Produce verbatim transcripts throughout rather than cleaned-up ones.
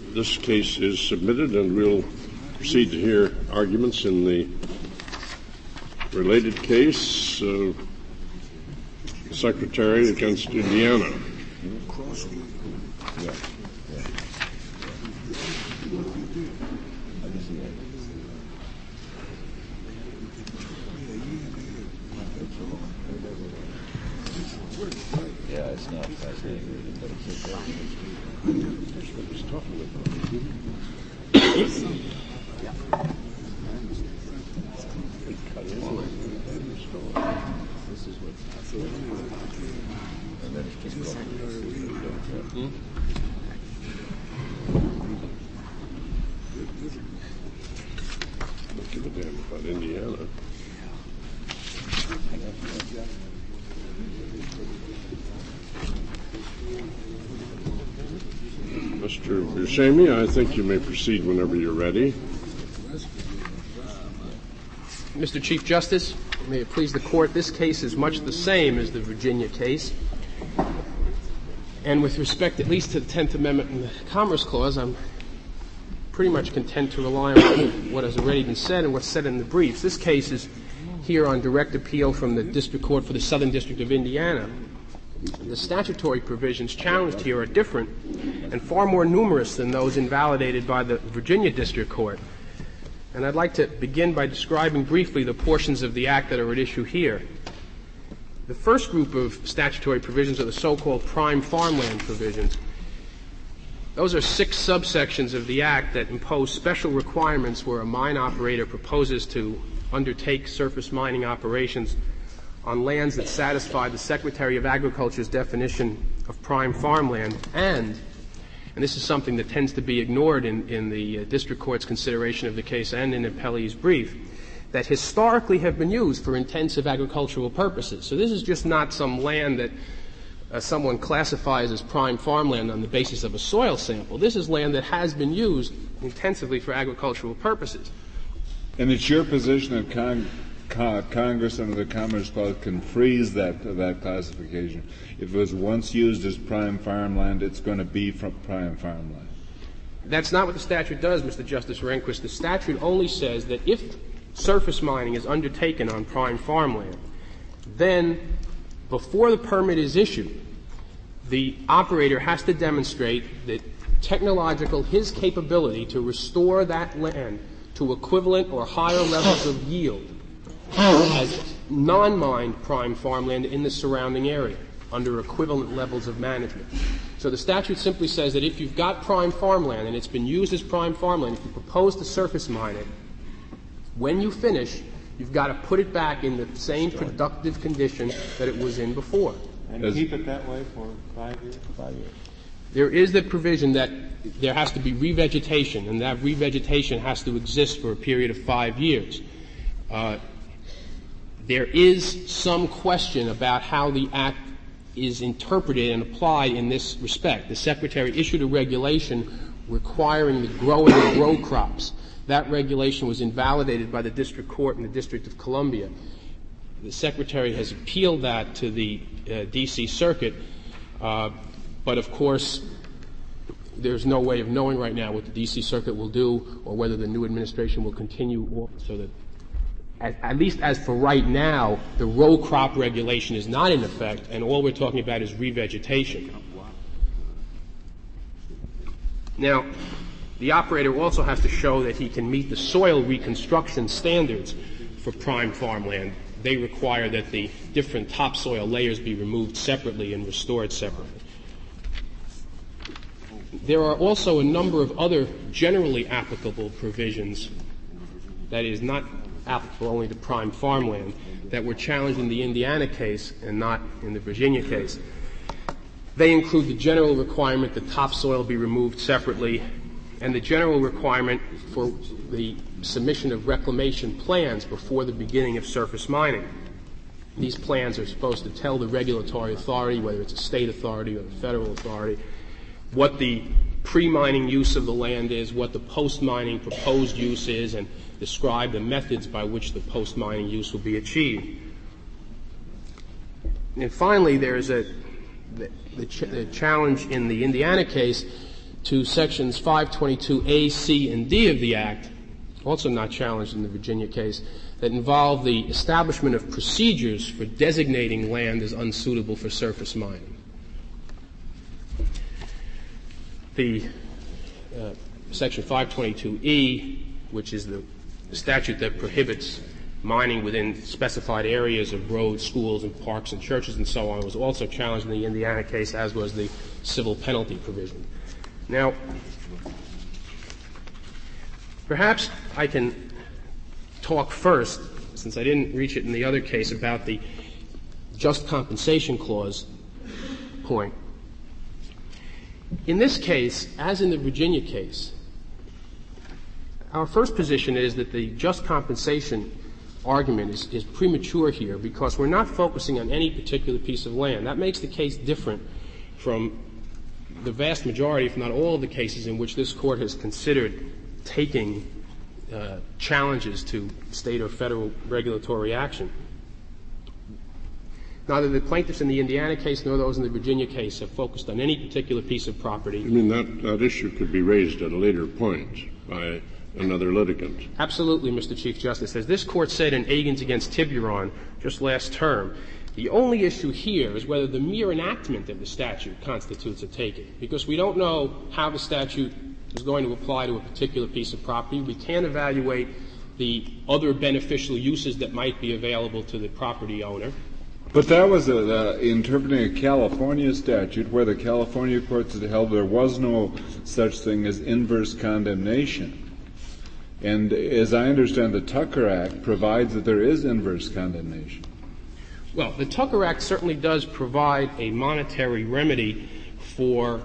this case is submitted, and we'll proceed to hear arguments in the related case, uh, Secretary against Indiana. Yeah. Yeah, it's not fascinating, but it's okay. That's what he's talking about. This is what. And then it's just hmm? Don't give a damn about Indiana. Mister Buscemi, I think you may proceed whenever you're ready. Mister Chief Justice, may it please the Court, this case is much the same as the Virginia case. And with respect at least to the tenth Amendment and the Commerce Clause, I'm pretty much content to rely on what has already been said and what's said in the briefs. This case is here on direct appeal from the District Court for the Southern District of Indiana. The statutory provisions challenged here are different and far more numerous than those invalidated by the Virginia District Court. And I'd like to begin by describing briefly the portions of the Act that are at issue here. The first group of statutory provisions are the so-called prime farmland provisions. Those are six subsections of the Act that impose special requirements where a mine operator proposes to undertake surface mining operations on lands that satisfy the Secretary of Agriculture's definition of prime farmland, and, and this is something that tends to be ignored in, in the uh, District Court's consideration of the case and in Appellee's brief, that historically have been used for intensive agricultural purposes. So this is just not some land that uh, someone classifies as prime farmland on the basis of a soil sample. This is land that has been used intensively for agricultural purposes. And it's your position that Con- Con- Congress under the Commerce Clause can freeze that uh, that classification. If it was once used as prime farmland, it's going to be from prime farmland. That's not what the statute does, Mister Justice Rehnquist. The statute only says that if surface mining is undertaken on prime farmland, then before the permit is issued, the operator has to demonstrate that technological, his capability to restore that land to equivalent or higher levels of yield as non-mined prime farmland in the surrounding area under equivalent levels of management. So the statute simply says that if you've got prime farmland and it's been used as prime farmland, if you propose to surface mine it, when you finish, you've got to put it back in the same productive condition that it was in before. And As keep it that way for five years? Five years. There is the provision that there has to be revegetation, and that revegetation has to exist for a period of five years. Uh, there is some question about how the Act is interpreted and applied in this respect. The Secretary issued a regulation requiring the growing of row crops. That regulation was invalidated by the District Court in the District of Columbia. The Secretary has appealed that to the uh, D C Circuit, uh, but of course there's no way of knowing right now what the D C Circuit will do or whether the new administration will continue on, so that at, at least as for right now, the row crop regulation is not in effect, and all we're talking about is revegetation. Now, the operator also has to show that he can meet the soil reconstruction standards for prime farmland. They require that the different topsoil layers be removed separately and restored separately. There are also a number of other generally applicable provisions that is not applicable only to prime farmland that were challenged in the Indiana case and not in the Virginia case. They include the general requirement that topsoil be removed separately and the general requirement for the submission of reclamation plans before the beginning of surface mining. These plans are supposed to tell the regulatory authority, whether it's a state authority or a federal authority, what the pre-mining use of the land is, what the post-mining proposed use is, and describe the methods by which the post-mining use will be achieved. And finally, there is a the, the, ch- the challenge in the Indiana case to sections five twenty-two A, C, and D of the Act, also not challenged in the Virginia case, that involve the establishment of procedures for designating land as unsuitable for surface mining. The uh, section five twenty-two E, which is the statute that prohibits mining within specified areas of roads, schools, and parks and churches and so on, was also challenged in the Indiana case, as was the civil penalty provision. Now, perhaps I can talk first, since I didn't reach it in the other case, about the just compensation clause point. In this case, as in the Virginia case, our first position is that the just compensation argument is, is premature here because we're not focusing on any particular piece of land. That makes the case different from the vast majority, if not all, of the cases in which this Court has considered taking uh, challenges to state or federal regulatory action. Neither the plaintiffs in the Indiana case nor those in the Virginia case have focused on any particular piece of property. You mean that, that issue could be raised at a later point by another litigant? Absolutely, Mister Chief Justice. As this Court said in Agins against Tiburon just last term, the only issue here is whether the mere enactment of the statute constitutes a taking, because we don't know how the statute is going to apply to a particular piece of property. We can't evaluate the other beneficial uses that might be available to the property owner. But that was a, uh, interpreting a California statute where the California courts had held there was no such thing as inverse condemnation. And as I understand, the Tucker Act provides that there is inverse condemnation. Well, the Tucker Act certainly does provide a monetary remedy for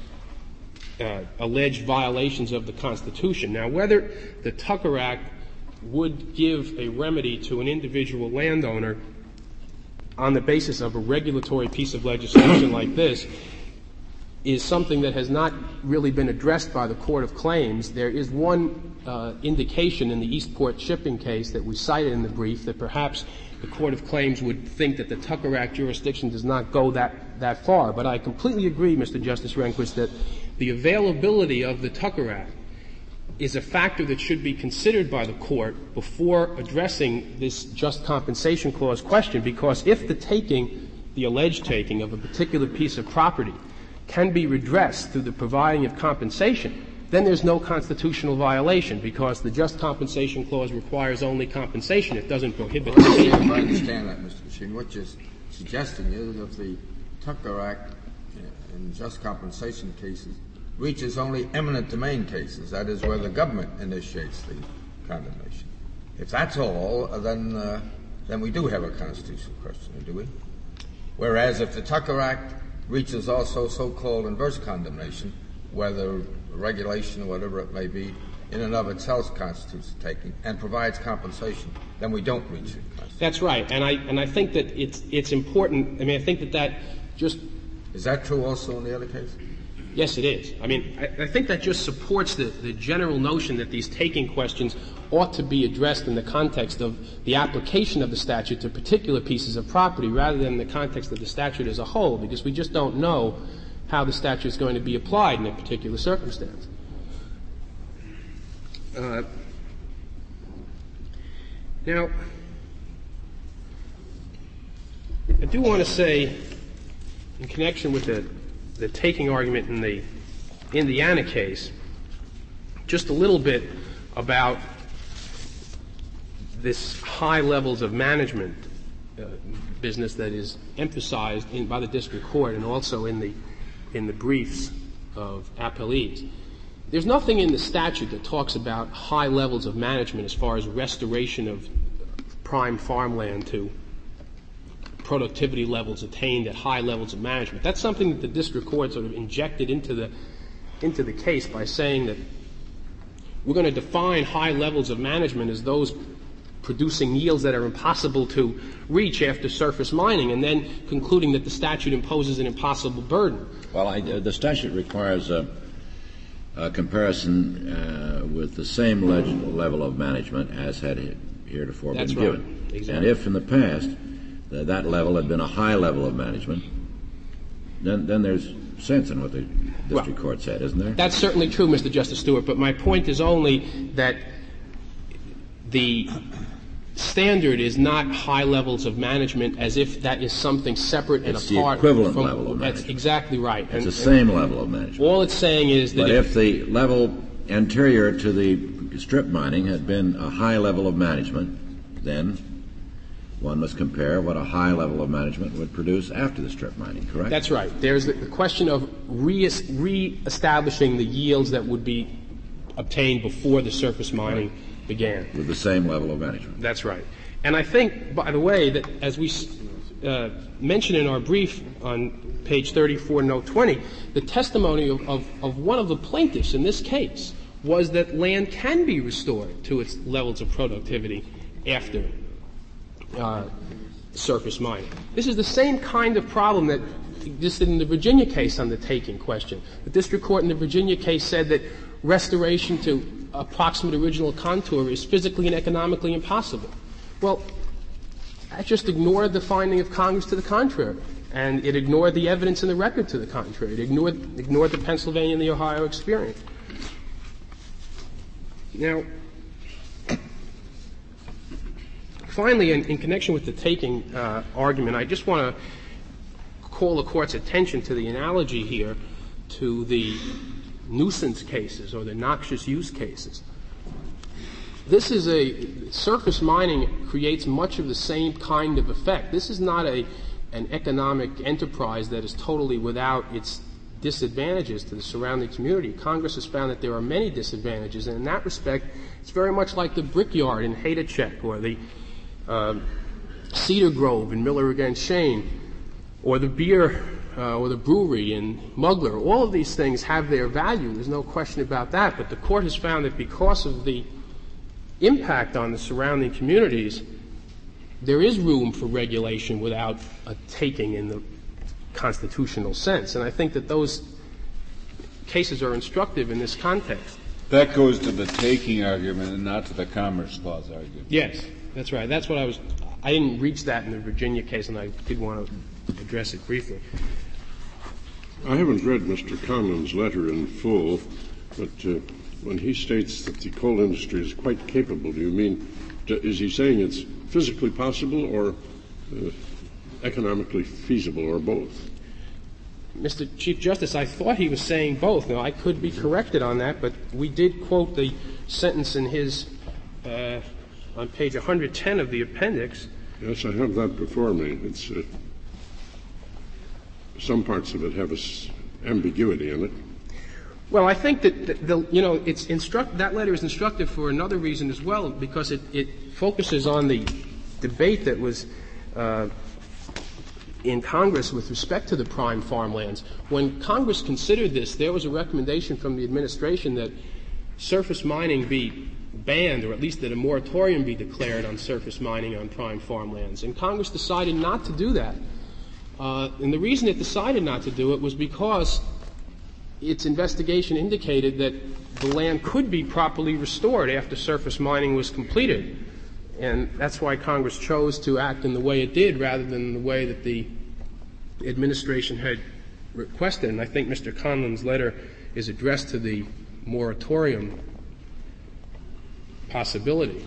uh, alleged violations of the Constitution. Now, whether the Tucker Act would give a remedy to an individual landowner on the basis of a regulatory piece of legislation like this is something that has not really been addressed by the Court of Claims. There is one uh, indication in the Eastport shipping case that we cited in the brief that perhaps the Court of Claims would think that the Tucker Act jurisdiction does not go that, that far. But I completely agree, Mister Justice Rehnquist, that the availability of the Tucker Act is a factor that should be considered by the Court before addressing this just compensation clause question, because if the taking, the alleged taking of a particular piece of property can be redressed through the providing of compensation, then there's no constitutional violation because the just compensation clause requires only compensation. It doesn't prohibit well, I understand that, Mister Machine. What you're suggesting is that if the Tucker Act in just compensation cases reaches only eminent domain cases, that is where the government initiates the condemnation. If that's all, then uh, then we do have a constitutional question, do we? Whereas if the Tucker Act reaches also so-called inverse condemnation, whether regulation or whatever it may be, in and of itself constitutes a taking and provides compensation, then we don't reach it. That's right, and I and I think that it's it's important. I mean, I think that that just is that true also in the other case? Yes, it is. I mean, I, I think that just supports the, the general notion that these taking questions ought to be addressed in the context of the application of the statute to particular pieces of property rather than in the context of the statute as a whole, because we just don't know how the statute is going to be applied in a particular circumstance. Uh, now, I do want to say, in connection with the the taking argument in the Indiana case, just a little bit about this high levels of management uh, business that is emphasized in, by the district court and also in the in the briefs of appellees. There's nothing in the statute that talks about high levels of management as far as restoration of prime farmland to productivity levels attained at high levels of management. That's something that the district court sort of injected into the into the case by saying that we're going to define high levels of management as those producing yields that are impossible to reach after surface mining, and then concluding that the statute imposes an impossible burden. Well, I, uh, the statute requires a, a comparison uh, with the same leg- level of management as had heretofore That's been right. given. Exactly. And if in the past that level had been a high level of management, then, then there's sense in what the the district well, court said, isn't there? That's certainly true, Mister Justice Stewart, but my point is only that the standard is not high levels of management as if that is something separate and it's apart the equivalent from, level of management. That's exactly right. It's and, the same level of management. All it's saying is that But if, if the level anterior to the strip mining had been a high level of management, then one must compare what a high level of management would produce after the strip mining, correct? That's right. There's the question of re- re-establishing the yields that would be obtained before the surface mining right. began. With the same level of management. That's right. And I think, by the way, that as we uh, mentioned in our brief on page thirty-four, note twenty, the testimony of, of, of one of the plaintiffs in this case was that land can be restored to its levels of productivity after uh, surface mining. This is the same kind of problem that existed in the Virginia case on the taking question. The district court in the Virginia case said that restoration to approximate original contour is physically and economically impossible. Well, that just ignored the finding of Congress to the contrary, and it ignored the evidence in the record to the contrary. It ignored, ignored the Pennsylvania and the Ohio experience. Now, finally, in, in connection with the taking uh, argument, I just want to call the Court's attention to the analogy here to the nuisance cases or the noxious use cases. This is a surface mining creates much of the same kind of effect. This is not a an economic enterprise that is totally without its disadvantages to the surrounding community. Congress has found that there are many disadvantages, and in that respect, it's very much like the brickyard in Haydachek or the uh, Cedar Grove in Miller against Shane, or the beer uh, or the brewery in Mugler. All of these things have their value. There's no question about that. But the Court has found that because of the impact on the surrounding communities, there is room for regulation without a taking in the constitutional sense. And I think that those cases are instructive in this context. That goes to the taking argument and not to the Commerce Clause argument. Yes, that's right. That's what I was – I didn't reach that in the Virginia case, and I did want to address it briefly. I haven't read Mister Conlon's letter in full, but uh, when he states that the coal industry is quite capable, do you mean – is he saying it's physically possible or uh, economically feasible or both? Mister Chief Justice, I thought he was saying both. Now, I could be corrected on that, but we did quote the sentence in his uh, on page one hundred ten of the appendix. Yes, I have that before me. It's uh, some parts of it have a s- ambiguity in it. Well, I think that the, the you know it's instruct that letter is instructive for another reason as well, because it, it focuses on the debate that was uh, in Congress with respect to the prime farmlands. When Congress considered this, there was a recommendation from the administration that surface mining be banned, or at least that a moratorium be declared on surface mining on prime farmlands. And Congress decided not to do that. Uh, and the reason it decided not to do it was because its investigation indicated that the land could be properly restored after surface mining was completed. And that's why Congress chose to act in the way it did rather than the way that the administration had requested. And I think Mister Conlon's letter is addressed to the moratorium possibility.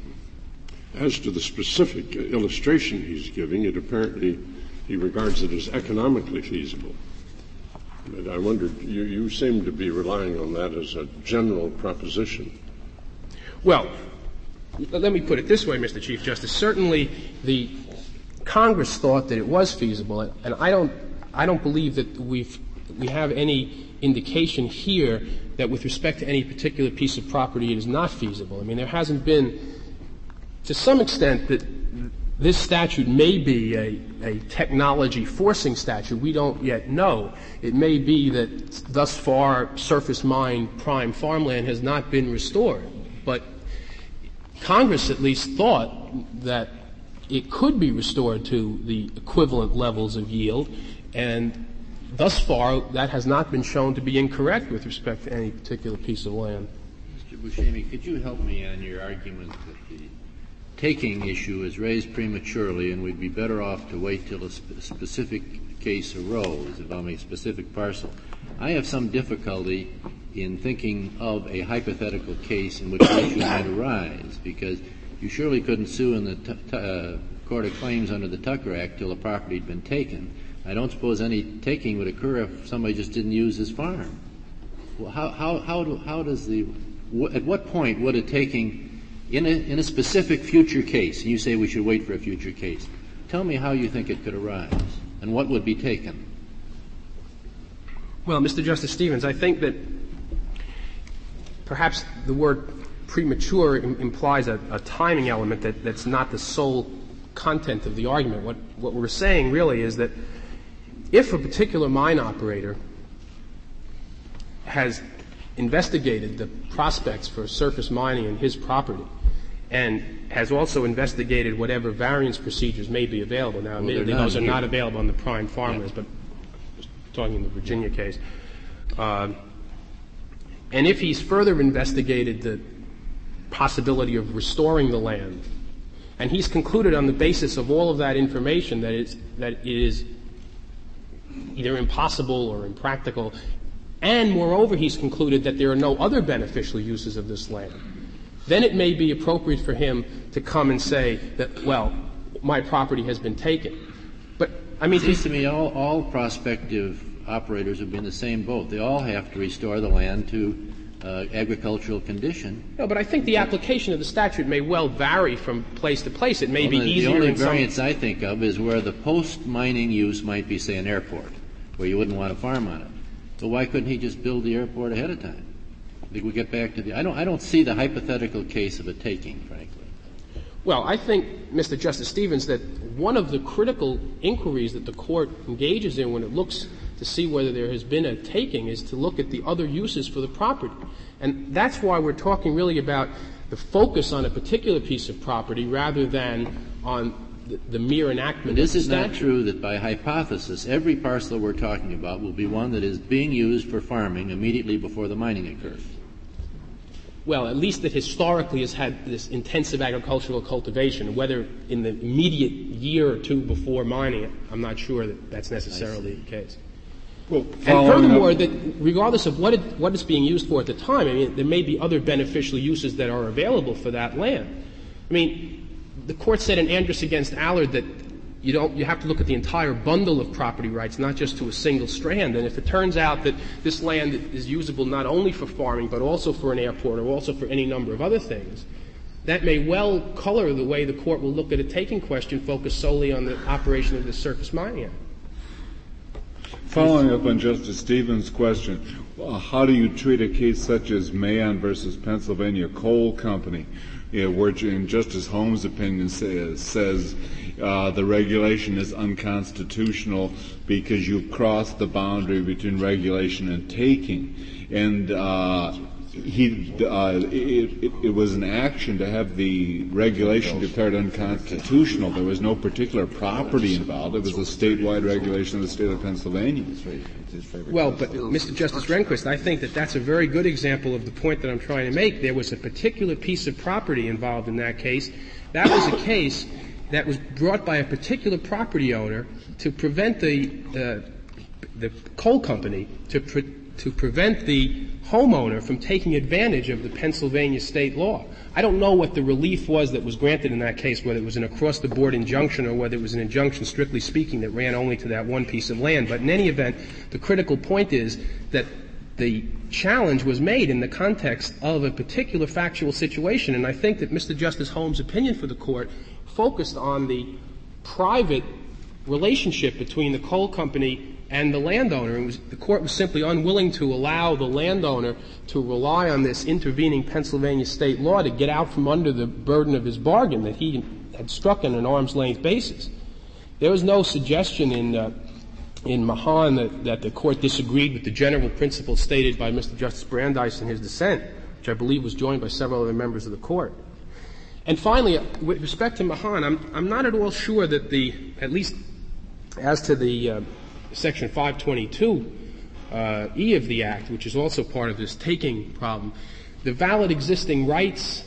As to the specific illustration he's giving, it apparently he regards it as economically feasible. But I wondered, you, you seem to be relying on that as a general proposition. Well, let me put it this way, Mister Chief Justice. Certainly the Congress thought that it was feasible, and I don't, I don't believe that we've, we have any indication here that with respect to any particular piece of property it is not feasible. I mean, there hasn't been, to some extent, that this statute may be a, a technology forcing statute. We don't yet know. It may be that thus far surface mined prime farmland has not been restored. But Congress at least thought that it could be restored to the equivalent levels of yield, and thus far that has not been shown to be incorrect with respect to any particular piece of land. Mister Buscemi, could you help me on your argument that the taking issue is raised prematurely and we'd be better off to wait till a sp- specific case arose involving a specific parcel, I have some difficulty in thinking of a hypothetical case in which an issue might arise, because you surely couldn't sue in the t- t- uh, Court of Claims under the Tucker Act till the property had been taken. I don't suppose any taking would occur if somebody just didn't use his farm. Well, how how how, do, how does the wh- at what point would a taking in a in a specific future case? And you say we should wait for a future case. Tell me how you think it could arise and what would be taken. Well, Mister Justice Stevens, I think that perhaps the word premature im- implies a, a timing element that, that's not the sole content of the argument. What, what we're saying really is that if a particular mine operator has investigated the prospects for surface mining in his property and has also investigated whatever variance procedures may be available. Now, well, admittedly, those are here. not available on the prime farmers, yeah. but talking in the Virginia case. Uh, and if he's further investigated the possibility of restoring the land, and he's concluded on the basis of all of that information that it's, that it is either impossible or impractical, and moreover he's concluded that there are no other beneficial uses of this land, then it may be appropriate for him to come and say that, well, my property has been taken. But, I mean... It seems to me all, all prospective operators would be in the same boat. They all have to restore the land to uh, agricultural condition. No, but I think the application of the statute may well vary from place to place. It may well, be the, easier The only in some... variance I think of is where the post-mining use might be, say, an airport, where you wouldn't want to farm on it. But why couldn't he just build the airport ahead of time? I think we get back to the... I don't, I don't see the hypothetical case of a taking, frankly. Well, I think, Mister Justice Stevens, that one of the critical inquiries that the Court engages in when it looks to see whether there has been a taking is to look at the other uses for the property. And that's why we're talking really about the focus on a particular piece of property rather than on the, the mere enactment but of the is it statute. not true that by hypothesis every parcel we're talking about will be one that is being used for farming immediately before the mining occurs? Well, at least that historically has had this intensive agricultural cultivation. Whether in the immediate year or two before mining, I'm not sure that that's necessarily the case. Well, and furthermore, up, that regardless of what, it, what it's being used for at the time, I mean, there may be other beneficial uses that are available for that land. I mean, the Court said in Andrus against Allard that you don't, you have to look at the entire bundle of property rights, not just to a single strand. And if it turns out that this land is usable not only for farming, but also for an airport or also for any number of other things, that may well color the way the Court will look at a taking question focused solely on the operation of the Surface Mining Act. Following up on Justice Stevens' question, uh, how do you treat a case such as Mahon versus Pennsylvania Coal Company, you know, where in Justice Holmes' opinion says, says uh, the regulation is unconstitutional because you've crossed the boundary between regulation and taking, and uh, he uh, it, it, it was an action to have the regulation declared unconstitutional. There was no particular property involved. It was a statewide regulation of the state of Pennsylvania. Well, but Mister Justice Rehnquist, I think that that's a very good example of the point that I'm trying to make. There was a particular piece of property involved in that case. That was a case that was brought by a particular property owner to prevent the uh, the coal company to pre- to prevent the homeowner from taking advantage of the Pennsylvania state law. I don't know what the relief was that was granted in that case, whether it was an across-the-board injunction or whether it was an injunction, strictly speaking, that ran only to that one piece of land. But in any event, the critical point is that the challenge was made in the context of a particular factual situation, and I think that Mister Justice Holmes' opinion for the Court focused on the private relationship between the coal company and the landowner. And was, the Court was simply unwilling to allow the landowner to rely on this intervening Pennsylvania state law to get out from under the burden of his bargain that he had struck on an arm's-length basis. There was no suggestion in uh, in Mahon that, that the Court disagreed with the general principle stated by Mister Justice Brandeis in his dissent, which I believe was joined by several other members of the Court. And finally, with respect to Mahon, I'm, I'm not at all sure that the, at least as to the uh, Section five twenty-two uh, E of the Act, which is also part of this taking problem, the valid existing rights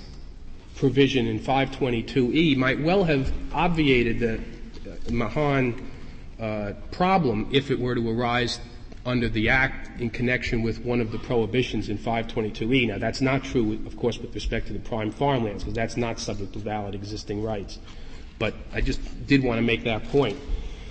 provision in five twenty-two E might well have obviated the uh, Mahon uh, problem if it were to arise under the Act in connection with one of the prohibitions in five twenty-two E. Now, that's not true, of course, with respect to the prime farmlands, because that's not subject to valid existing rights. But I just did want to make that point.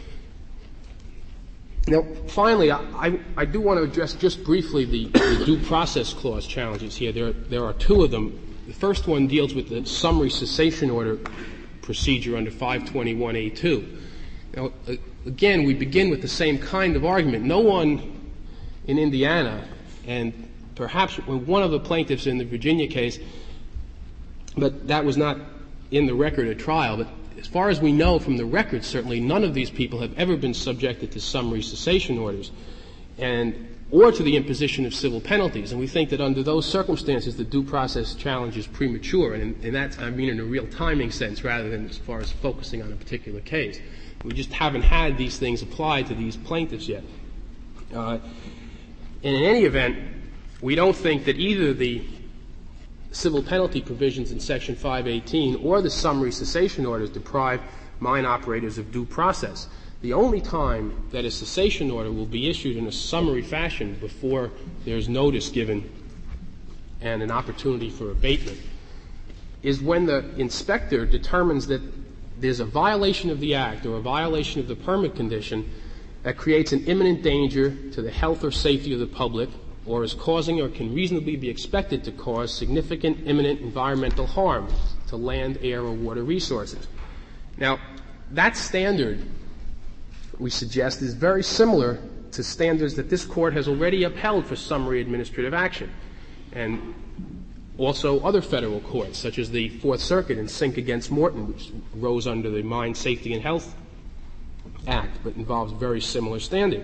Now, finally, I, I, I do want to address just briefly the, the due process clause challenges here. There, there are two of them. The first one deals with the summary cessation order procedure under five twenty-one A two. Now, again, we begin with the same kind of argument. No one in Indiana, and perhaps one of the plaintiffs in the Virginia case, but that was not in the record at trial, but as far as we know from the record, certainly none of these people have ever been subjected to summary cessation orders and or to the imposition of civil penalties. And we think that under those circumstances, the due process challenge is premature, and, and that's, I mean, in a real timing sense rather than as far as focusing on a particular case. We just haven't had these things applied to these plaintiffs yet. Uh, and in any event, we don't think that either the civil penalty provisions in Section five eighteen or the summary cessation orders deprive mine operators of due process. The only time that a cessation order will be issued in a summary fashion before there's notice given and an opportunity for abatement is when the inspector determines that there's a violation of the Act or a violation of the permit condition that creates an imminent danger to the health or safety of the public or is causing or can reasonably be expected to cause significant imminent environmental harm to land, air, or water resources. Now, that standard, we suggest, is very similar to standards that this Court has already upheld for summary administrative action, and also other federal courts, such as the Fourth Circuit in Sink against Morton, which rose under the Mine Safety and Health Act, but involves very similar standing.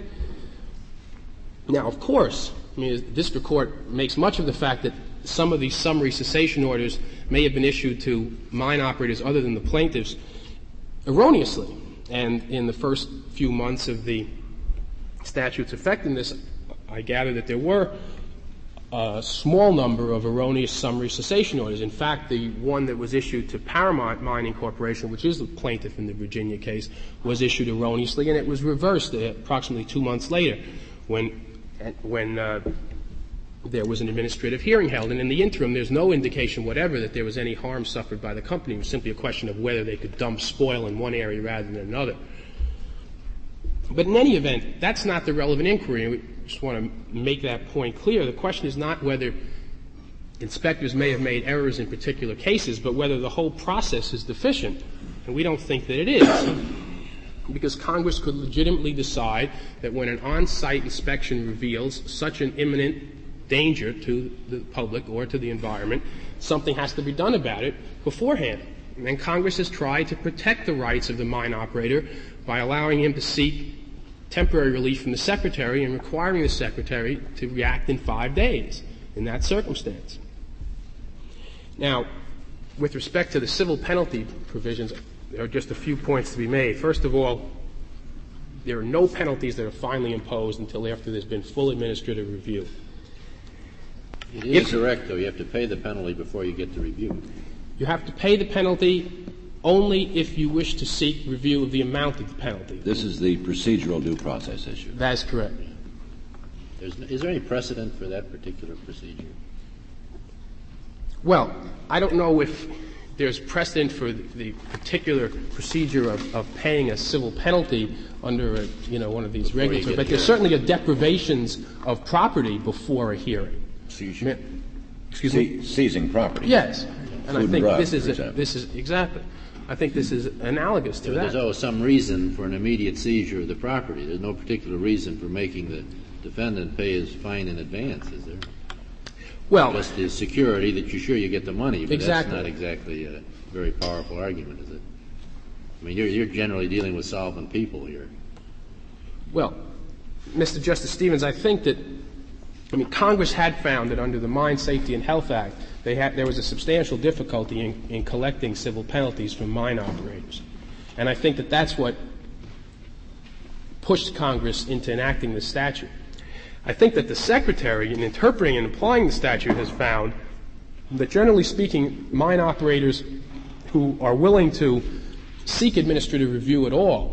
Now, of course, I mean, the district court makes much of the fact that some of these summary cessation orders may have been issued to mine operators other than the plaintiffs erroneously. And in the first few months of the statute's effectiveness, I gather that there were a small number of erroneous summary cessation orders. In fact, the one that was issued to Paramount Mining Corporation, which is the plaintiff in the Virginia case, was issued erroneously, and it was reversed approximately two months later when when uh, there was an administrative hearing held. And in the interim, there's no indication whatever that there was any harm suffered by the company. It was simply a question of whether they could dump spoil in one area rather than another. But in any event, that's not the relevant inquiry. We just want to make that point clear. The question is not whether inspectors may have made errors in particular cases, but whether the whole process is deficient. And we don't think that it is, because Congress could legitimately decide that when an on-site inspection reveals such an imminent danger to the public or to the environment, something has to be done about it beforehand. And Congress has tried to protect the rights of the mine operator by allowing him to seek temporary relief from the Secretary and requiring the Secretary to react in five days in that circumstance. Now, with respect to the civil penalty provisions, there are just a few points to be made. First of all, there are no penalties that are finally imposed until after there's been full administrative review. It is correct, though. You have to pay the penalty before you get the review. You have to pay the penalty only if you wish to seek review of the amount of the penalty. This is the procedural due process issue. That is correct. There's, is there any precedent for that particular procedure? Well, I don't know if there's precedent for the, the particular procedure of, of paying a civil penalty under a, you know, one of these regulatory, but there's certainly a deprivations of property before a hearing. Seizure. Excuse Se- me? Seizing property. Yes. And Food I think and drug, this is for a, this is exactly. I think this is analogous to But that. there's always some reason for an immediate seizure of the property. There's no particular reason for making the defendant pay his fine in advance, is there? Well, just the security that you're sure you get the money, but exactly. That's not exactly a very powerful argument, is it? I mean, you're, you're generally dealing with solvent people here. Well, Mister Justice Stevens, I think that, I mean, Congress had found that under the Mine Safety and Health Act, they had, there was a substantial difficulty in, in collecting civil penalties from mine operators. And I think that that's what pushed Congress into enacting the statute. I think that the Secretary, in interpreting and applying the statute, has found that, generally speaking, mine operators who are willing to seek administrative review at all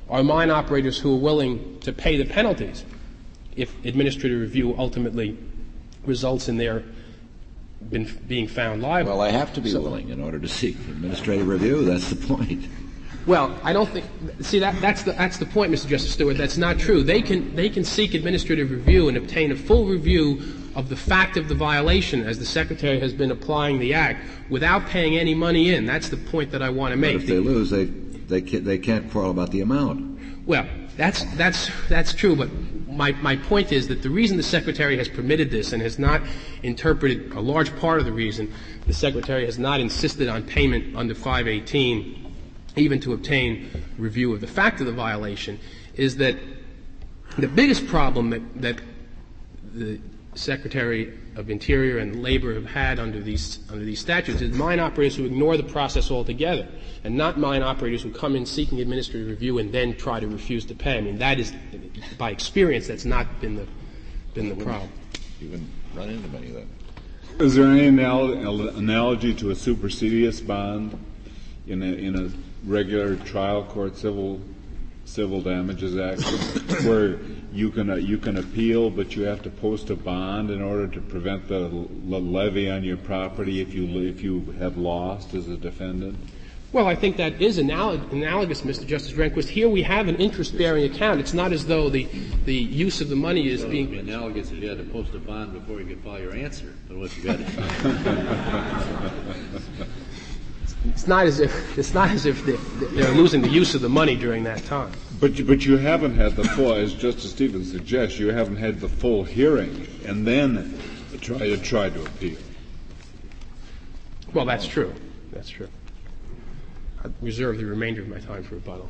are mine operators who are willing to pay the penalties if administrative review ultimately results in their been, being found liable. Well, they have to be so, willing in order to seek administrative review. That's the point. Well, I don't think. See, that, that's the that's the point, Mister Justice Stewart. That's not true. They can they can seek administrative review and obtain a full review of the fact of the violation, as the Secretary has been applying the Act, without paying any money in. That's the point that I want to make. But if they lose, they they can't, they can't quarrel about the amount. Well, that's that's that's true. But my my point is that the reason the Secretary has permitted this and has not interpreted a large part of the reason the Secretary has not insisted on payment under five eighteen. Even to obtain review of the fact of the violation, is that the biggest problem that, that the Secretary of Interior and Labor have had under these under these statutes is mine operators who ignore the process altogether, and not mine operators who come in seeking administrative review and then try to refuse to pay. I mean, that is, by experience, that's not been the been the problem. You can run into many of them. Is there any anal- analogy to a supersedious bond in a in a regular trial court civil civil damages act where you can uh, you can appeal, but you have to post a bond in order to prevent the l- levy on your property if you if you have lost as a defendant? Well, I think that is analog- analogous, Mister Justice Rehnquist. Here we have an interest-bearing account. It's not as though the the use of the money is so being it would be analogous if you had to post a bond before you could file your answer. But what you got to It's not as if it's not as if they're, they're losing the use of the money during that time. But you, but you haven't had the full, as Justice Stevens suggests, you haven't had the full hearing and then try to try to appeal. Well, that's true. That's true. I reserve the remainder of my time for rebuttal.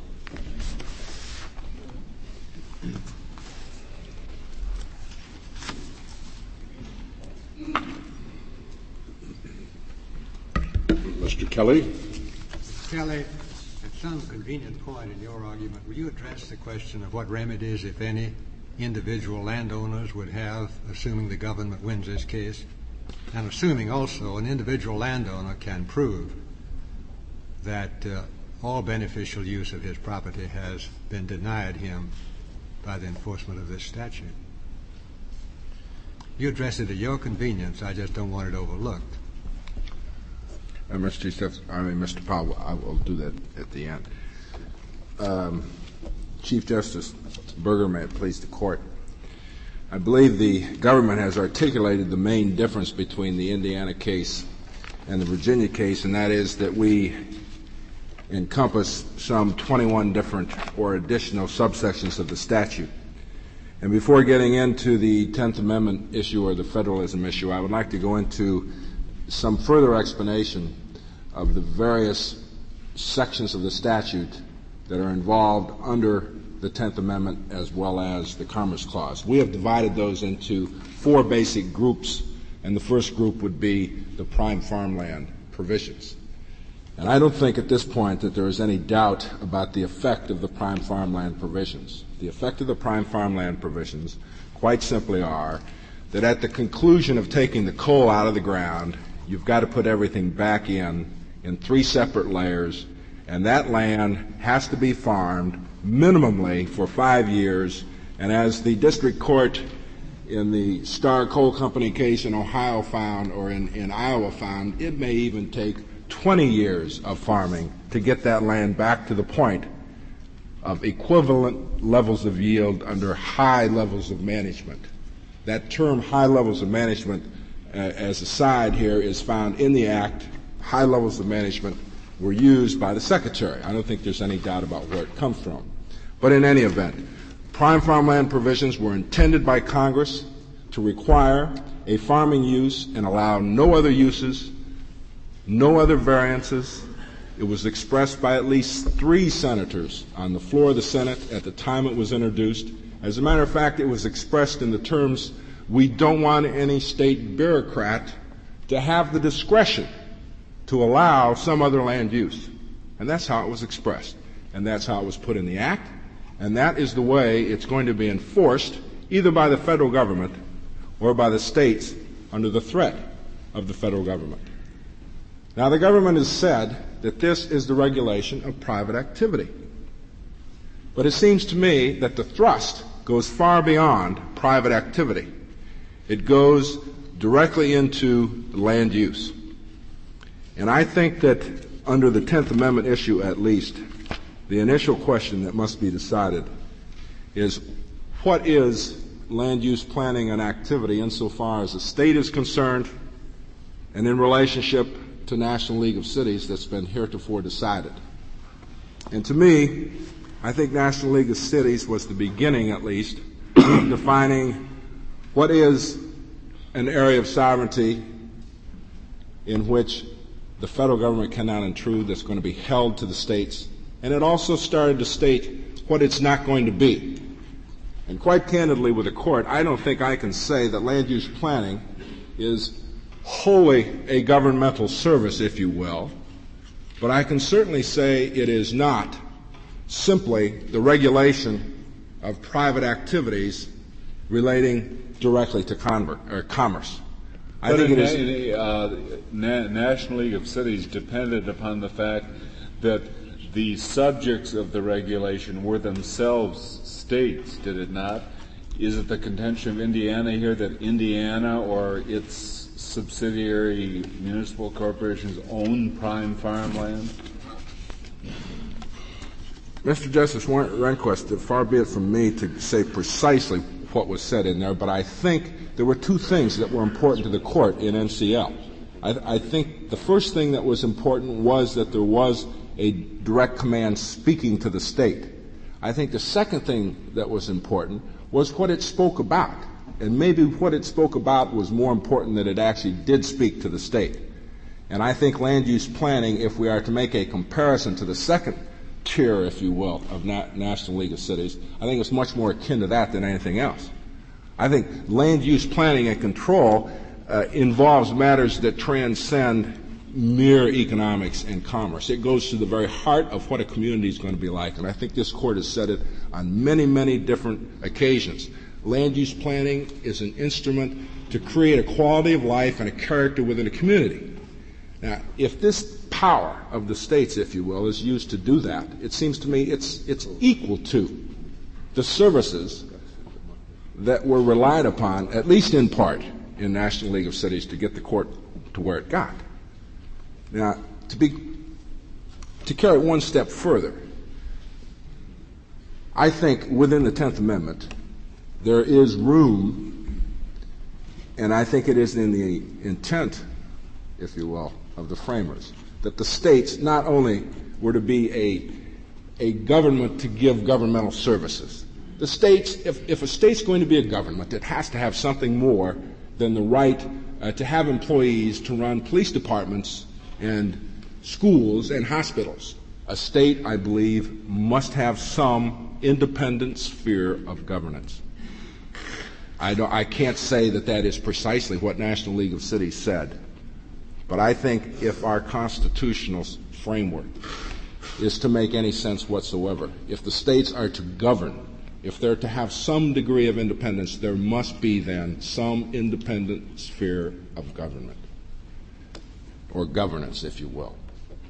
Mister Kelly. Mister Kelly, at some convenient point in your argument, will you address the question of what remedies, if any, individual landowners would have, assuming the government wins this case, and assuming also an individual landowner can prove that uh, all beneficial use of his property has been denied him by the enforcement of this statute? You address it at your convenience. I just don't want it overlooked. Uh, Mister Chief Justice, I mean, Mister Powell, I will do that at the end. Um, Chief Justice Berger, may it please the Court. I believe the government has articulated the main difference between the Indiana case and the Virginia case, and that is that we encompass some twenty-one different or additional subsections of the statute. And before getting into the tenth Amendment issue or the federalism issue, I would like to go into some further explanation of the various sections of the statute that are involved under the tenth Amendment as well as the Commerce Clause. We have divided those into four basic groups, and the first group would be the prime farmland provisions. And I don't think at this point that there is any doubt about the effect of the prime farmland provisions. The effect of the prime farmland provisions quite simply are that at the conclusion of taking the coal out of the ground, you've got to put everything back in in three separate layers, and that land has to be farmed minimally for five years. And as the district court in the Star Coal Company case in Ohio found, or in, in Iowa found, it may even take twenty years of farming to get that land back to the point of equivalent levels of yield under high levels of management. That term, high levels of management, Uh, as a side here, is found in the Act. High levels of management were used by the Secretary. I don't think there's any doubt about where it comes from. But in any event, prime farmland provisions were intended by Congress to require a farming use and allow no other uses, no other variances. It was expressed by at least three senators on the floor of the Senate at the time it was introduced. As a matter of fact, it was expressed in the terms, we don't want any state bureaucrat to have the discretion to allow some other land use. And that's how it was expressed. And that's how it was put in the Act. And that is the way it's going to be enforced either by the federal government or by the states under the threat of the federal government. Now, the government has said that this is the regulation of private activity. But it seems to me that the thrust goes far beyond private activity. It goes directly into land use. And I think that under the tenth Amendment issue at least, the initial question that must be decided is what is land use planning and activity insofar as the state is concerned and in relationship to National League of Cities that's been heretofore decided. And to me, I think National League of Cities was the beginning, at least, of defining what is an area of sovereignty in which the federal government cannot intrude, that's going to be held to the states. And it also started to state what it's not going to be. And quite candidly with the court, I don't think I can say that land use planning is wholly a governmental service, if you will, but I can certainly say it is not simply the regulation of private activities relating directly to conver- or commerce. I but think in, it is. In, uh, Na- National League of Cities depended upon the fact that the subjects of the regulation were themselves states, did it not? Is it the contention of Indiana here that Indiana or its subsidiary municipal corporations own prime farmland? Mister Justice Rehnquist, far be it from me to say precisely what was said in there, but I think there were two things that were important to the court in N C L. I, I think the first thing that was important was that there was a direct command speaking to the state. I think the second thing that was important was what it spoke about. And maybe what it spoke about was more important than it actually did speak to the state. And I think land use planning, if we are to make a comparison to the second tier, if you will, of Na- National League of Cities, I think it's much more akin to that than anything else. I think land use planning and control uh, involves matters that transcend mere economics and commerce. It goes to the very heart of what a community is going to be like, and I think this court has said it on many, many different occasions. Land use planning is an instrument to create a quality of life and a character within a community. Now, if this power of the states, if you will, is used to do that, it seems to me it's it's equal to the services that were relied upon, at least in part, in National League of Cities to get the court to where it got. Now, to be to carry it one step further, I think within the tenth Amendment there is room, and I think it is in the intent, if you will, of the framers, that the states not only were to be a a government to give governmental services. The states, if, if a state's going to be a government, it has to have something more than the right uh, to have employees to run police departments and schools and hospitals. A state, I believe, must have some independent sphere of governance. I, don't, I can't say that that is precisely what National League of Cities said, but I think if our constitutional framework is to make any sense whatsoever, if the states are to govern, if they're to have some degree of independence, there must be then some independent sphere of government, or governance, if you will.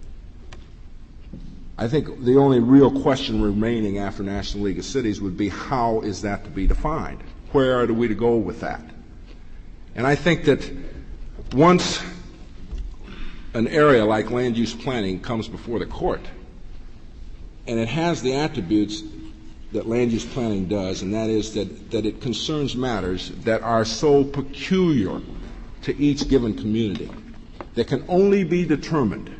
I think the only real question remaining after National League of Cities would be how is that to be defined? Where are we to go with that? And I think that once an area like land use planning comes before the court, and it has the attributes that land use planning does, and that is that, that it concerns matters that are so peculiar to each given community that can only be determined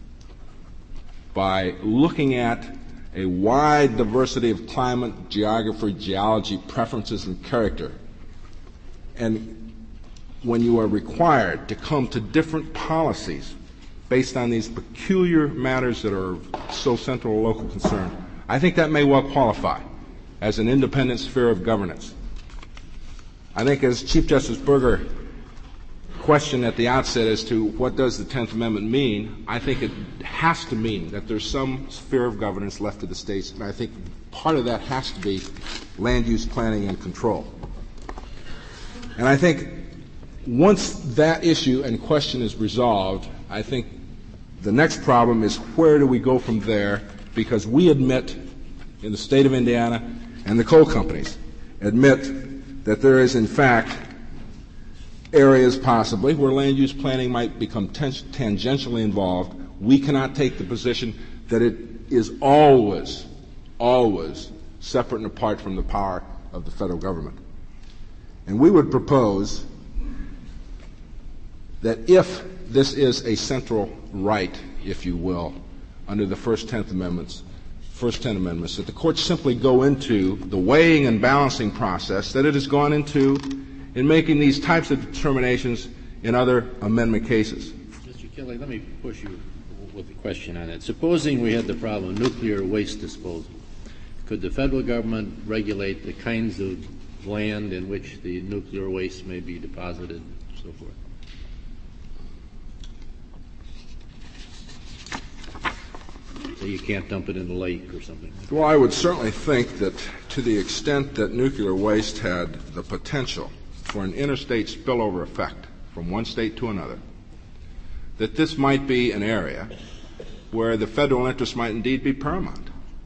by looking at a wide diversity of climate, geography, geology, preferences, and character. And when you are required to come to different policies based on these peculiar matters that are so central to local concern, I think that may well qualify as an independent sphere of governance. I think as Chief Justice Berger questioned at the outset as to what does the tenth Amendment mean, I think it has to mean that there's some sphere of governance left to the states, and I think part of that has to be land use planning and control. And I think once that issue and question is resolved, I think the next problem is where do we go from there, because we admit in the state of Indiana and the coal companies admit that there is, in fact, areas possibly where land use planning might become ten- tangentially involved. We cannot take the position that it is always, always separate and apart from the power of the federal government. And we would propose that if this is a central right, if you will, under the first Tenth Amendments, first ten amendments, that the courts simply go into the weighing and balancing process that it has gone into in making these types of determinations in other amendment cases. Mister Kelly, let me push you with a question on that. Supposing we had the problem of nuclear waste disposal, could the federal government regulate the kinds of land in which the nuclear waste may be deposited and so forth? So you can't dump it in the lake or something? Well, I would certainly think that to the extent that nuclear waste had the potential for an interstate spillover effect from one state to another, that this might be an area where the federal interest might indeed be paramount.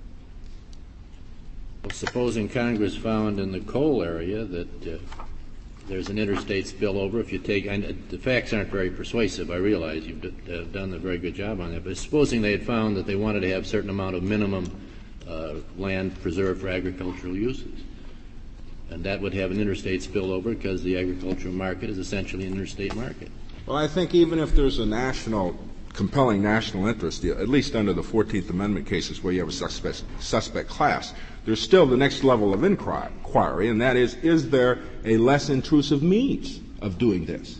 Well, supposing Congress found in the coal area that uh, there's an interstate spillover, if you take, and the facts aren't very persuasive, I realize you've d- uh, done a very good job on that, but supposing they had found that they wanted to have a certain amount of minimum uh, land preserved for agricultural uses, and that would have an interstate spillover because the agricultural market is essentially an interstate market. Well, I think even if there's a national, compelling national interest, at least under the fourteenth Amendment cases where you have a suspect, suspect class, there's still the next level of inquiry, and that is, is there a less intrusive means of doing this?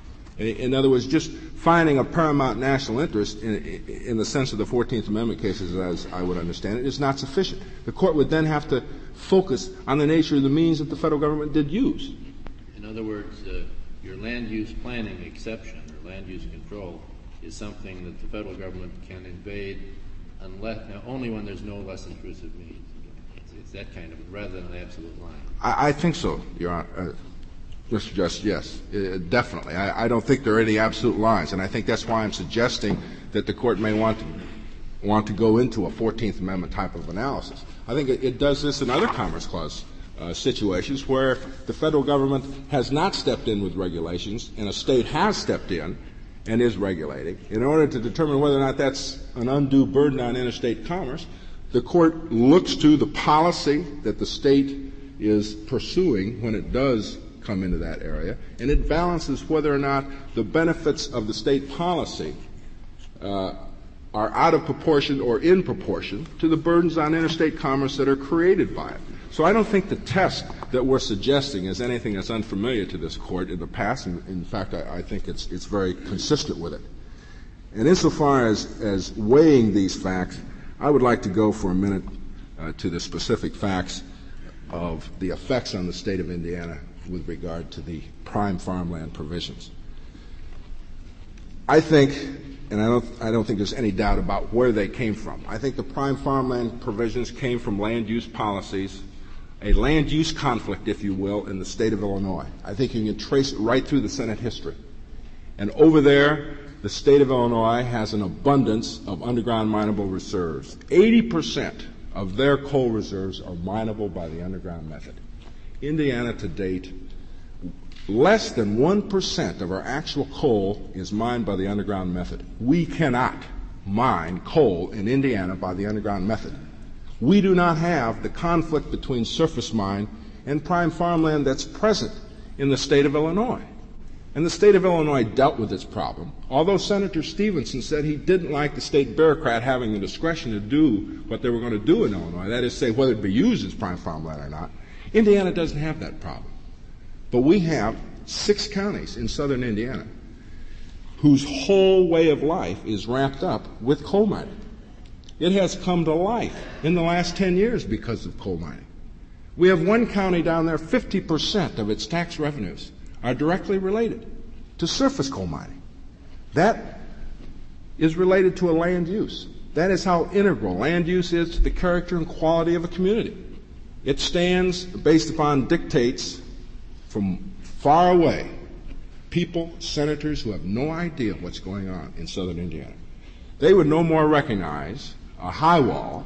In other words, just finding a paramount national interest in, in the sense of the fourteenth Amendment cases, as I would understand it, is not sufficient. The court would then have to focus on the nature of the means that the federal government did use. In other words, uh, your land use planning exception or land use control is something that the federal government can invade unless, now, only when there's no less intrusive means. It's, it's that kind of, rather than an absolute line. I, I think so, Your Honor. Uh, Mister Justice, yes, uh, definitely. I, I don't think there are any absolute lines, and I think that's why I'm suggesting that the court may want to want to go into a fourteenth Amendment type of analysis. I think it, it does this in other Commerce Clause uh, situations where the federal government has not stepped in with regulations and a state has stepped in and is regulating. In order to determine whether or not that's an undue burden on interstate commerce, the court looks to the policy that the state is pursuing when it does come into that area, and it balances whether or not the benefits of the state policy uh, are out of proportion or in proportion to the burdens on interstate commerce that are created by it. So I don't think the test that we're suggesting is anything that's unfamiliar to this court in the past. And in fact, I, I think it's it's very consistent with it. And insofar as, as weighing these facts, I would like to go for a minute uh, to the specific facts of the effects on the state of Indiana with regard to the prime farmland provisions. I think, and I don't, I don't think there's any doubt about where they came from. I think the prime farmland provisions came from land use policies, a land use conflict, if you will, in the state of Illinois. I think you can trace it right through the Senate history. And over there, the state of Illinois has an abundance of underground mineable reserves. eighty percent of their coal reserves are mineable by the underground method. Indiana to date, less than one percent of our actual coal is mined by the underground method. We cannot mine coal in Indiana by the underground method. We do not have the conflict between surface mine and prime farmland that's present in the state of Illinois. And the state of Illinois dealt with this problem. Although Senator Stevenson said he didn't like the state bureaucrat having the discretion to do what they were going to do in Illinois, that is, say whether it be used as prime farmland or not, Indiana doesn't have that problem. But we have six counties in southern Indiana whose whole way of life is wrapped up with coal mining. It has come to life in the last ten years because of coal mining. We have one county down there, fifty percent of its tax revenues are directly related to surface coal mining. That is related to a land use. That is how integral land use is to the character and quality of a community. It stands based upon dictates from far away, people, senators who have no idea what's going on in southern Indiana. They would no more recognize a high wall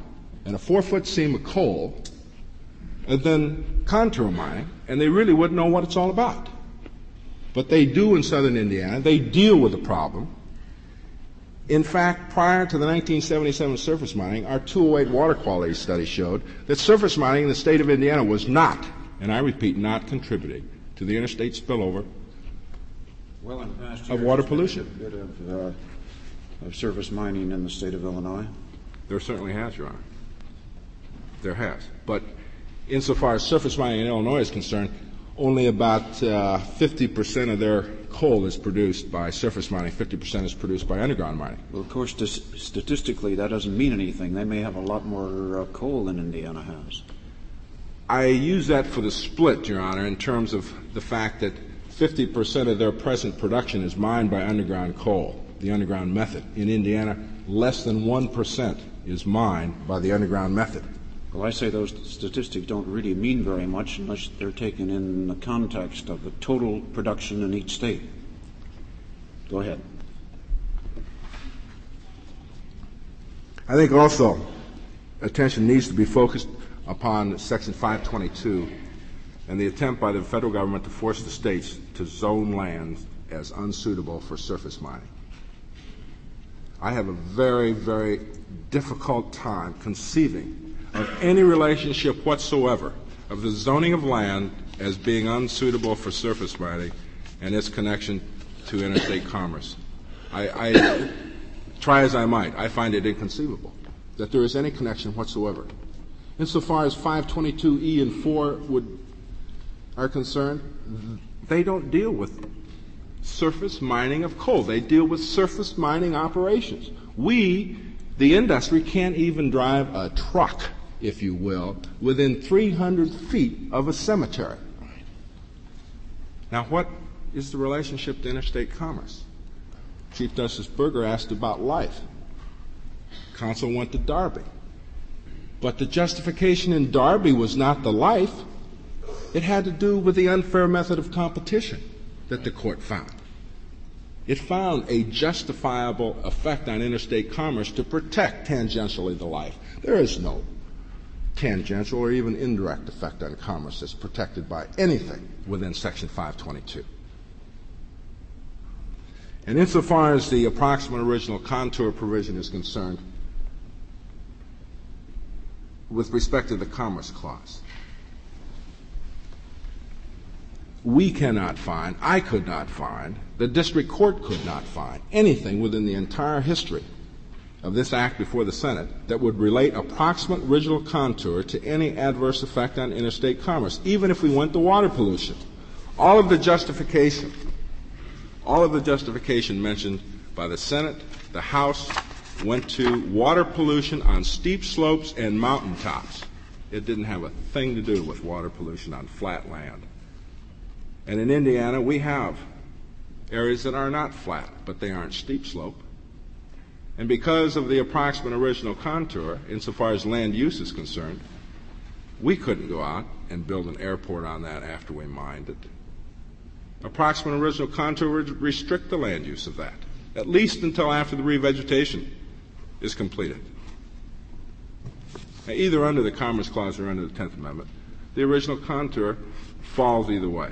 and a four-foot seam of coal, and then contour mining, and they really wouldn't know what it's all about. But they do in southern Indiana. They deal with the problem. In fact, prior to the nineteen seventy-seven surface mining, our two oh eight water quality study showed that surface mining in the state of Indiana was not, and I repeat, not contributing to the interstate spillover well, in past years, of water pollution. A bit of, uh, of surface mining in the state of Illinois. There certainly has, Your Honor. There has. But insofar as surface mining in Illinois is concerned, only about uh, fifty percent of their coal is produced by surface mining, fifty percent is produced by underground mining. Well, of course, st- statistically, that doesn't mean anything. They may have a lot more uh, coal than Indiana has. I use that for the split, Your Honor, in terms of the fact that fifty percent of their present production is mined by underground coal, the underground method. In Indiana, less than one percent is mined by the underground method. Well, I say those statistics don't really mean very much unless they're taken in the context of the total production in each state. Go ahead. I think also attention needs to be focused upon Section five twenty-two and the attempt by the federal government to force the states to zone lands as unsuitable for surface mining. I have a very, very difficult time conceiving of any relationship whatsoever of the zoning of land as being unsuitable for surface mining and its connection to interstate commerce. I, I try as I might, I find it inconceivable that there is any connection whatsoever. Insofar as five twenty-two E and four would, are concerned, they don't deal with surface mining of coal. They deal with surface mining operations. We, the industry, can't even drive a truck, if you will, within three hundred feet of a cemetery. Now, what is the relationship to interstate commerce? Chief Justice Berger asked about life. Counsel went to Darby. But the justification in Darby was not the life. It had to do with the unfair method of competition that the court found. It found a justifiable effect on interstate commerce to protect tangentially the life. There is no tangential or even indirect effect on commerce that's protected by anything within Section five twenty-two. And insofar as the approximate original contour provision is concerned, with respect to the Commerce Clause, we cannot find, I could not find, the district court could not find anything within the entire history of this act before the Senate that would relate approximate original contour to any adverse effect on interstate commerce, even if we went to water pollution. All of the justification, all of the justification mentioned by the Senate, the House, went to water pollution on steep slopes and mountaintops. It didn't have a thing to do with water pollution on flat land. And in Indiana, we have areas that are not flat, but they aren't steep slope. And because of the approximate original contour, insofar as land use is concerned, we couldn't go out and build an airport on that after we mined it. Approximate original contour would restrict the land use of that, at least until after the revegetation is completed. Now, either under the Commerce Clause or under the tenth Amendment, the original contour falls either way.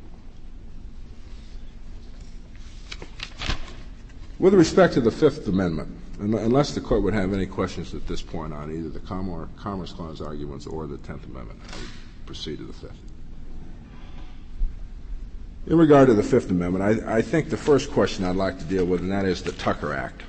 With respect to the Fifth Amendment, unless the Court would have any questions at this point on either the Commerce Clause arguments or the tenth Amendment, I would proceed to the Fifth. In regard to the Fifth Amendment, I, I think the first question I'd like to deal with, and that is the Tucker Act.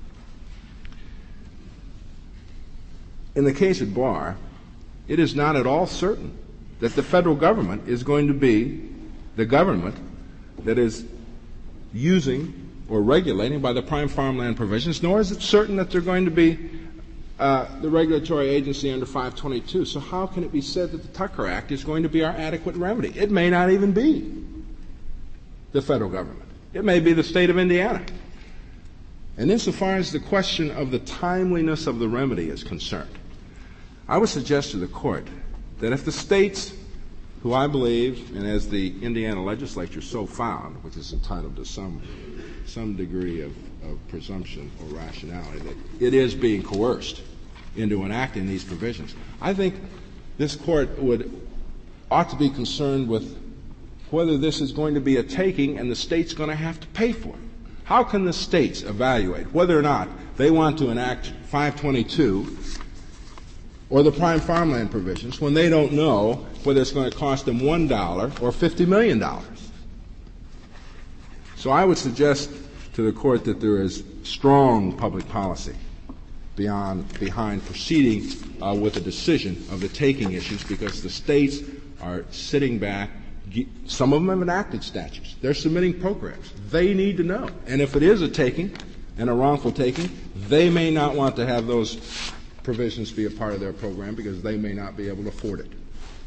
In the case at bar, it is not at all certain that the federal government is going to be the government that is using or regulating by the prime farmland provisions, nor is it certain that they're going to be uh, the regulatory agency under five twenty-two. So how can it be said that the Tucker Act is going to be our adequate remedy? It may not even be the federal government. It may be the state of Indiana. And insofar as the question of the timeliness of the remedy is concerned, I would suggest to the Court that if the states, who I believe, and as the Indiana legislature so found, which is entitled to some some degree of, of presumption or rationality, that it is being coerced into enacting these provisions. I think this court would ought to be concerned with whether this is going to be a taking and the state's going to have to pay for it. How can the states evaluate whether or not they want to enact five twenty-two or the prime farmland provisions when they don't know whether it's going to cost them one dollar or fifty million dollars? So I would suggest to the court that there is strong public policy beyond, behind proceeding uh, with a decision of the taking issues, because the states are sitting back. Some of them have enacted statutes. They're submitting programs. They need to know. And if it is a taking and a wrongful taking, they may not want to have those provisions be a part of their program because they may not be able to afford it.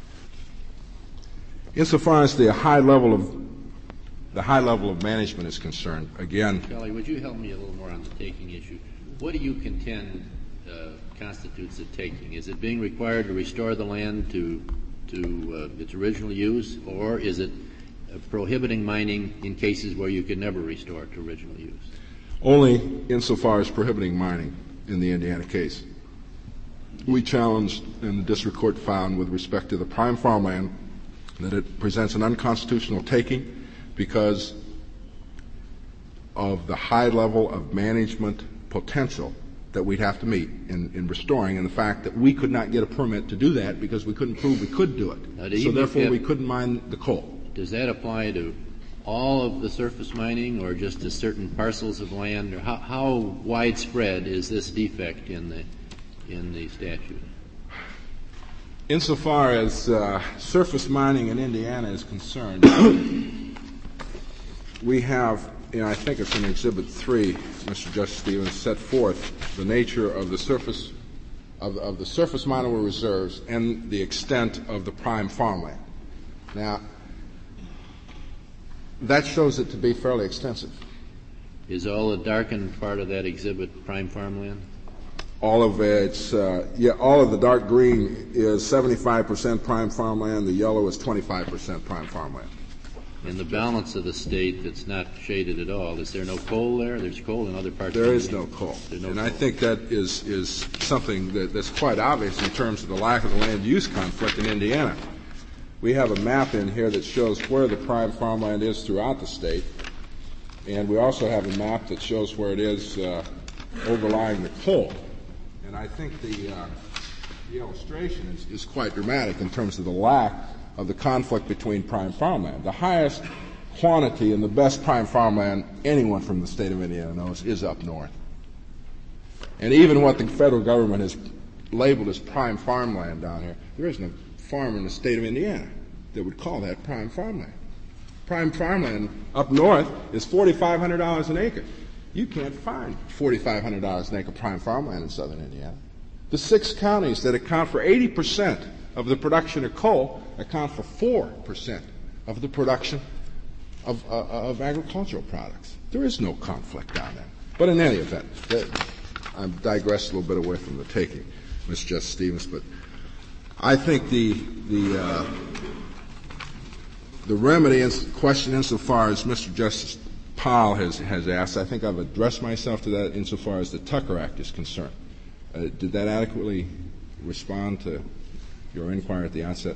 Insofar as the high level of the high level of management is concerned, again, Kelly, would you help me a little more on the taking issue? What do you contend uh, constitutes a taking? Is it being required to restore the land to to uh, its original use, or is it uh, prohibiting mining in cases where you could never restore it to original use? Only insofar as prohibiting mining in the Indiana case. We challenged, and the district court found, with respect to the prime farmland, that it presents an unconstitutional taking because of the high level of management potential that we'd have to meet in, in restoring, and the fact that we could not get a permit to do that because we couldn't prove we could do it. Now, do so therefore have, we couldn't mine the coal. Does that apply to all of the surface mining or just to certain parcels of land? Or how, how widespread is this defect in the in the statute? Insofar as uh, surface mining in Indiana is concerned, we have, you know, I think it's in Exhibit three, Mister Justice Stevens, set forth the nature of the surface of, of the surface mineral reserves and the extent of the prime farmland. Now, that shows it to be fairly extensive. Is all the darkened part of that exhibit prime farmland? All of it's, uh, yeah, all of the dark green is seventy-five percent prime farmland. The yellow is twenty-five percent prime farmland. In the balance of the state that's not shaded at all, is there no coal there? There's coal in other parts there of the is no coal. There's no and coal. I think that is, is something that, that's quite obvious in terms of the lack of the land use conflict in Indiana. We have a map in here that shows where the prime farmland is throughout the state, and we also have a map that shows where it is uh, overlying the coal. And I think the, uh, the illustration is, is quite dramatic in terms of the lack of the conflict between prime farmland. The highest quantity and the best prime farmland anyone from the state of Indiana knows is up north. And even what the federal government has labeled as prime farmland down here, there isn't a farm in the state of Indiana that would call that prime farmland. Prime farmland up north is four thousand five hundred dollars an acre. You can't find four thousand five hundred dollars an acre prime farmland in southern Indiana. The six counties that account for eighty percent of the production of coal account for four percent of the production of, uh, of agricultural products. There is no conflict down there. But in any event, I'm digressed a little bit away from the taking, Mister Justice Stevens, but I think the the uh, the remedy and question insofar as Mister Justice Powell has, has asked, I think I've addressed myself to that insofar as the Tucker Act is concerned. Uh, did that adequately respond to your inquiry at the outset?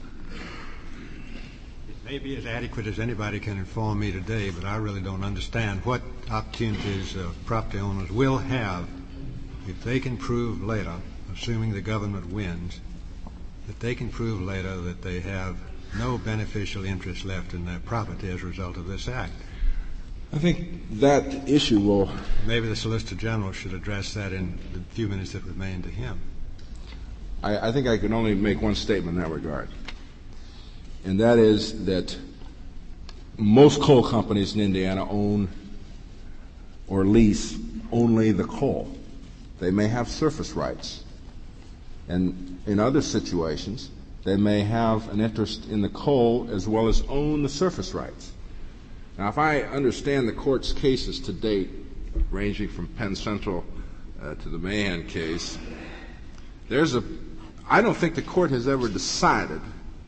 It may be as adequate as anybody can inform me today, but I really don't understand what opportunities uh, property owners will have if they can prove later, assuming the government wins, that they can prove later that they have no beneficial interest left in their property as a result of this act. I think that issue will... Maybe the Solicitor General should address that in the few minutes that remain to him. I, I think I can only make one statement in that regard, and that is that most coal companies in Indiana own or lease only the coal. They may have surface rights, and in other situations, they may have an interest in the coal as well as own the surface rights. Now, if I understand the court's cases to date, ranging from Penn Central uh, to the Mahan case, there's a, I don't think the court has ever decided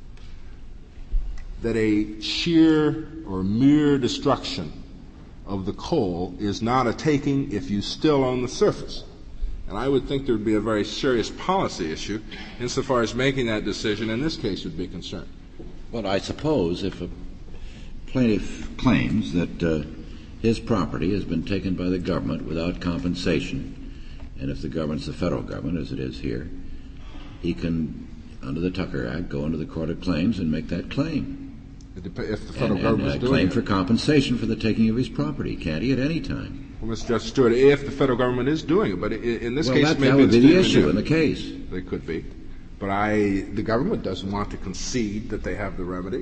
that a sheer or mere destruction of the coal is not a taking if you still own the surface. And I would think there would be a very serious policy issue insofar as making that decision in this case would be concerned. But I suppose if a plaintiff claims that uh, his property has been taken by the government without compensation, and if the government's the federal government, as it is here, he can, under the Tucker Act, go into the Court of Claims and make that claim. If the federal and, government and, is uh, doing claim it. for compensation for the taking of his property, can't he, at any time? Well, Mister Justice Stewart, if the federal government is doing it, but in, in this well, case, that, maybe that would it's be the doing issue it. in the case. They could be, but I, the government doesn't want to concede that they have the remedy.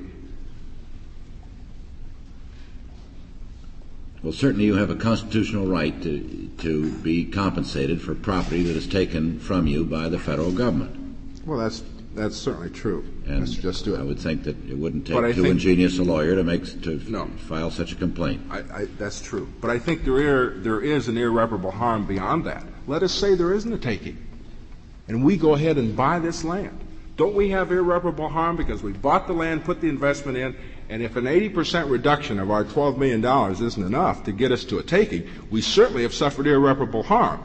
Well, certainly you have a constitutional right to to be compensated for property that is taken from you by the federal government. Well, that's that's certainly true, and Mister Justice Stewart. I would think that it wouldn't take But I too think, ingenious a lawyer to make to no. file such a complaint. I, I, that's true, but I think there are, there is an irreparable harm beyond that. Let us say there isn't a taking, and we go ahead and buy this land. Don't we have irreparable harm because we bought the land, put the investment in, and if an eighty percent reduction of our twelve million dollars isn't enough to get us to a taking, we certainly have suffered irreparable harm.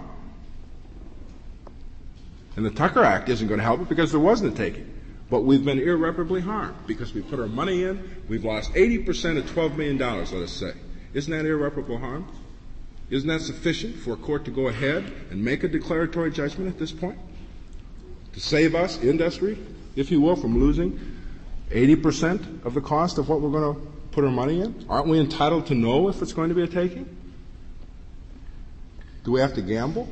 And the Tucker Act isn't going to help it because there wasn't a taking. But we've been irreparably harmed because we put our money in, we've lost eighty percent of twelve million dollars, let us say. Isn't that irreparable harm? Isn't that sufficient for a court to go ahead and make a declaratory judgment at this point? To save us, industry, if you will, from losing eighty percent of the cost of what we're going to put our money in? Aren't we entitled to know if it's going to be a taking? Do we have to gamble?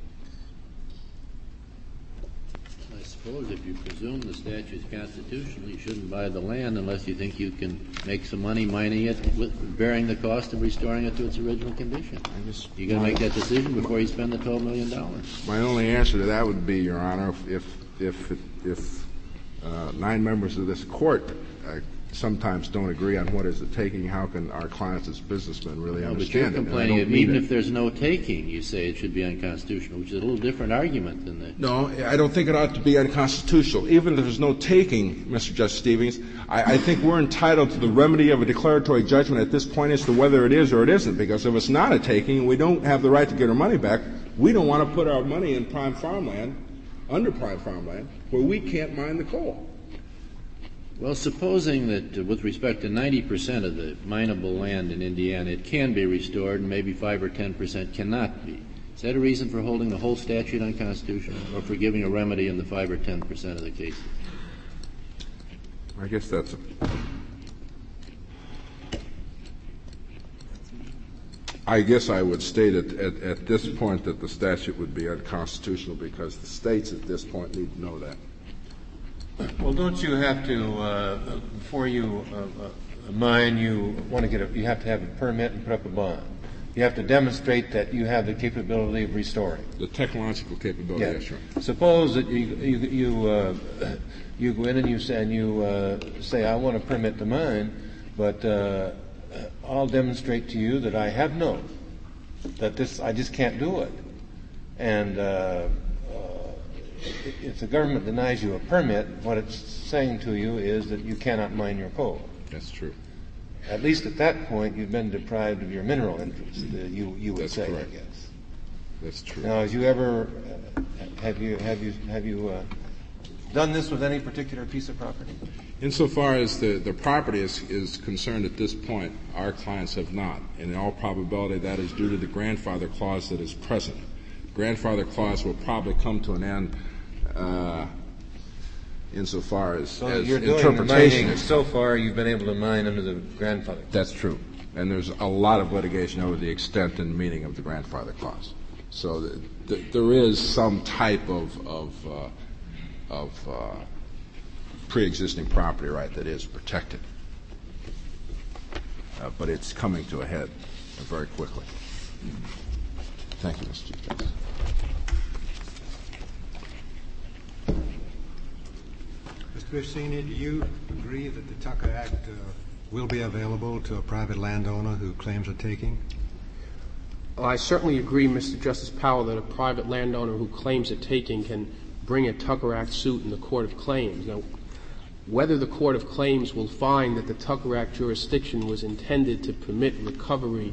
I suppose if you presume the statute's constitutional, you shouldn't buy the land unless you think you can make some money mining it with bearing the cost of restoring it to its original condition. You got to make that decision before you spend the twelve million dollars. My only answer to that would be, Your Honor, if if if, if uh, nine members of this court uh, sometimes don't agree on what is the taking, how can our clients as businessmen really no, understand but you're it? complaining of even if there's no taking, you say it should be unconstitutional, which is a little different argument than the... No, I don't think it ought to be unconstitutional. Even if there's no taking, Mister Justice Stevens, I, I think we're entitled to the remedy of a declaratory judgment at this point as to whether it is or it isn't, because if it's not a taking and we don't have the right to get our money back, we don't want to put our money in prime farmland, under prime farmland, where we can't mine the coal. Well, supposing that uh, with respect to ninety percent of the mineable land in Indiana, it can be restored and maybe five or ten percent cannot be. Is that a reason for holding the whole statute unconstitutional or for giving a remedy in the five or ten percent of the cases? I guess that's a... I guess I would state it at, at this point that the statute would be unconstitutional because the states at this point need to know that. Well, don't you have to, uh, before you uh, uh, mine, you want to get a, you have to have a permit and put up a bond. You have to demonstrate that you have the capability of restoring. The technological capability, Yeah. yes, sure. Suppose that you you you, uh, you go in and you say and you uh, say I want a permit to mine, but uh, I'll demonstrate to you that I have known that this I just can't do it, and. Uh, If the government denies you a permit, what it's saying to you is that you cannot mine your coal. That's true. At least at that point, you've been deprived of your mineral interest. Uh, you you would That's say, correct. I guess. That's true. Now, have you ever uh, have you have you have you uh, done this with any particular piece of property? Insofar as the, the property is, is concerned at this point, our clients have not. And in all probability, that is due to the grandfather clause that is present. The grandfather clause will probably come to an end uh, insofar as, so as you're doing interpretation. The mining, so far, you've been able to mine under the grandfather clause. That's true. And there's a lot of litigation over the extent and meaning of the grandfather clause. So the, the, there is some type of, of, uh, of uh, pre-existing property right that is protected. Uh, but it's coming to a head uh, very quickly. Thank you, Mister Chief Justice. Mister Bissini, do you agree that the Tucker Act uh, will be available to a private landowner who claims a taking? Well, I certainly agree, Mister Justice Powell, that a private landowner who claims a taking can bring a Tucker Act suit in the Court of Claims. Now, whether the Court of Claims will find that the Tucker Act jurisdiction was intended to permit recovery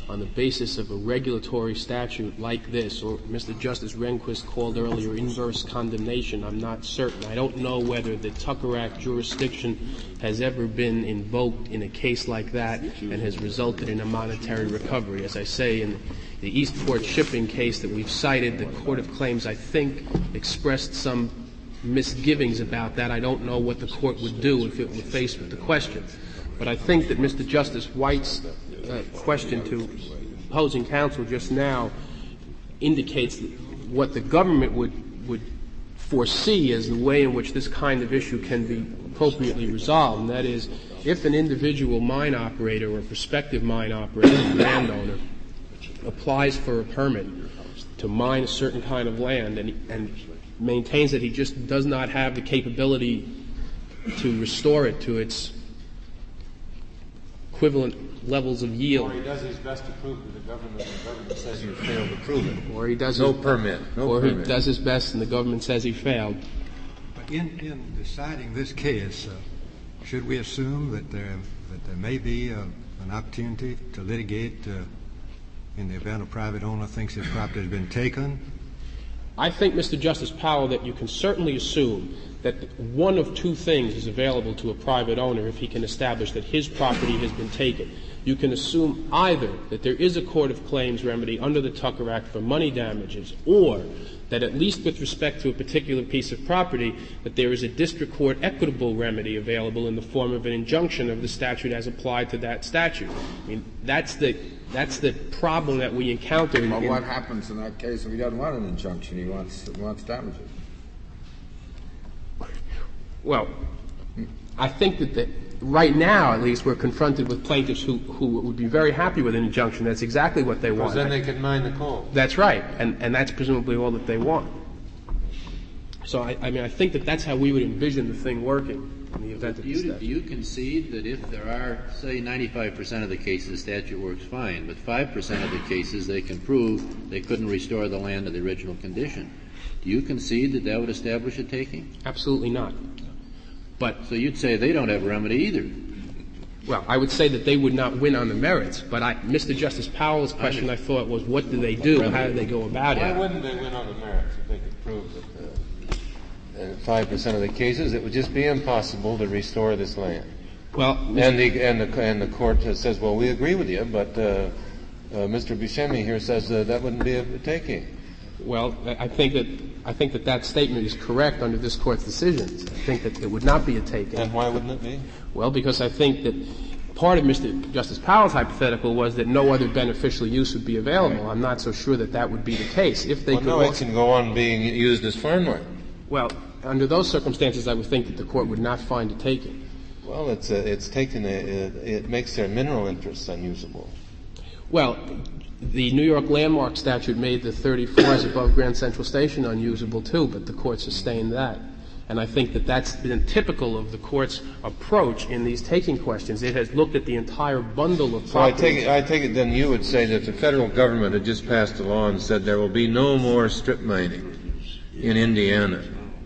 on the basis of a regulatory statute like this, or Mister Justice Rehnquist called earlier inverse condemnation, I'm not certain. I don't know whether the Tucker Act jurisdiction has ever been invoked in a case like that and has resulted in a monetary recovery. As I say, in the Eastport shipping case that we've cited, the Court of Claims, I think, expressed some misgivings about that. I don't know what the court would do if it were faced with the question. But I think that Mister Justice White's uh, question to opposing counsel just now indicates what the government would, would foresee as the way in which this kind of issue can be appropriately resolved, and that is, if an individual mine operator or prospective mine operator, landowner, applies for a permit to mine a certain kind of land and, and maintains that he just does not have the capability to restore it to its equivalent levels of yield. Or he does his best to prove to the government, and the government says you failed to prove it. Or he does no his, permit. No or permit. he does his best and the government says he failed. But in, in deciding this case, uh, should we assume that there that there may be uh, an opportunity to litigate uh, in the event a private owner thinks his property has been taken? I think, Mister Justice Powell, that you can certainly assume that one of two things is available to a private owner if he can establish that his property has been taken. You can assume either that there is a court of claims remedy under the Tucker Act for money damages, or that at least with respect to a particular piece of property, that there is a district court equitable remedy available in the form of an injunction of the statute as applied to that statute. I mean, that's the that's the problem that we encounter. Well, in, what happens in that case if he doesn't want an injunction? He wants he wants damages. Well, I think that the, right now, at least, we're confronted with plaintiffs who, who would be very happy with an injunction. That's exactly what they want. Because then they can mine the coal. That's right, and, and that's presumably all that they want. So, I, I mean, I think that that's how we would envision the thing working in the event of do you, this. do you concede that if there are, say, ninety-five percent of the cases, the statute works fine, but five percent of the cases they can prove they couldn't restore the land to the original condition, do you concede that that would establish a taking? Absolutely not. But so you'd say they don't have a remedy either. Well, I would say that they would not win on the merits, but I, Mister Justice Powell's question, I thought, was what do they do? How do they go about Why it? Why wouldn't they win on the merits if they could prove that uh, in five percent of the cases it would just be impossible to restore this land? Well, and the and the and the court says, well, we agree with you, but uh, uh, Mister Buscemi here says uh, that wouldn't be a, a taking. Well, I think that I think that that statement is correct under this Court's decisions. I think that it would not be a taking. And why wouldn't it be? Well, because I think that part of Mister Justice Powell's hypothetical was that no other beneficial use would be available. I'm not so sure that that would be the case. If they well, could no, it can go on being used as farmland. Well, under those circumstances, I would think that the Court would not find a taking. Well, it's a, it's taken a, it, it makes their mineral interests unusable. Well, the New York landmark statute made the thirty-fours above Grand Central Station unusable too, but the Court sustained that. And I think that that's been typical of the Court's approach in these taking questions. It has looked at the entire bundle of property. So I take it, I take it then you would say that the federal government had just passed a law and said there will be no more strip mining in Indiana.